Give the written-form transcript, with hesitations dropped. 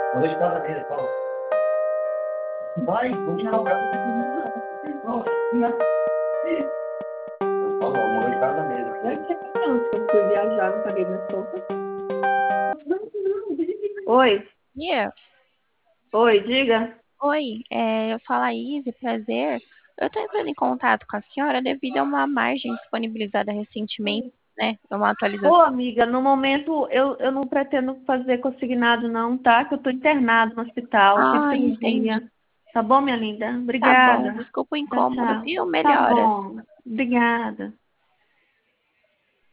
Vou deixar na mesa, então. Vai, vamos tirar o gato aqui. Falou, vou deixar na mesa. Deve ser criança que eu fui viajar, não paguei minhas contas. Oi, Dia. oi, diga. Oi, eu falo a Izzy, prazer. Eu estou entrando em contato com a senhora devido a uma margem disponibilizada recentemente, né? Uma Ô, atualização. amiga, no momento eu não pretendo fazer consignado não, tá? Que eu tô internado no hospital, tive Ah, entendi. cirurgia. Tá bom, minha linda? Tá bom, Obrigada. desculpa o Tchau, incômodo, tchau. viu? Tá Melhoras. bom. Obrigada.